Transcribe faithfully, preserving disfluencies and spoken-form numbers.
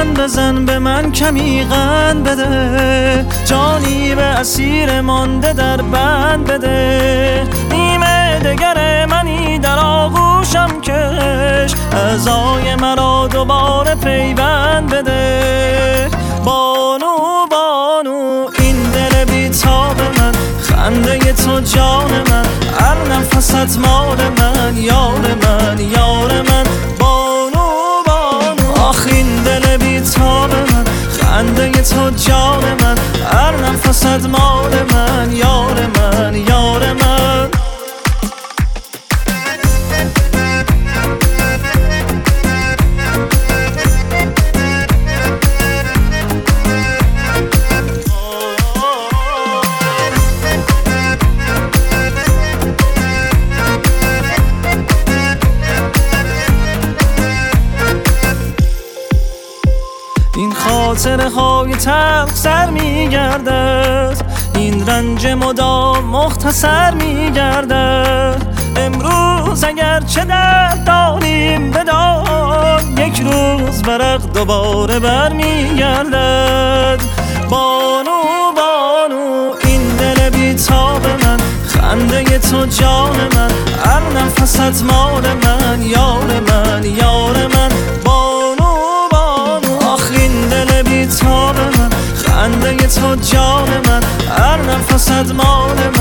لبخند بزن به من کمی قند بده، جانی به اسیر مانده در بند بده. نیمه دگر منی در آغوشم کش، اعضای مرا دوباره پیوند بده. بانو بانو این دل بیتاب من، خنده تو جان من، هر نفست مال من، یار من یار من. بانو بانو آخ این دل بیتاب من، خنده تو جان من، هر نفست مال من، یار من یار من. این خاطره های تلخ سر می گردد، این رنج مدام مختصر می گردد. امروز اگر چه درد داریم بدان، یک روز ورق دوباره بر می گردد. بانو بانو این دل بیتاب من، خنده تو جان من، هر نفست مال من، یار من یار من. بانو بیتاب من، خنده تو جان من، هر نفست مال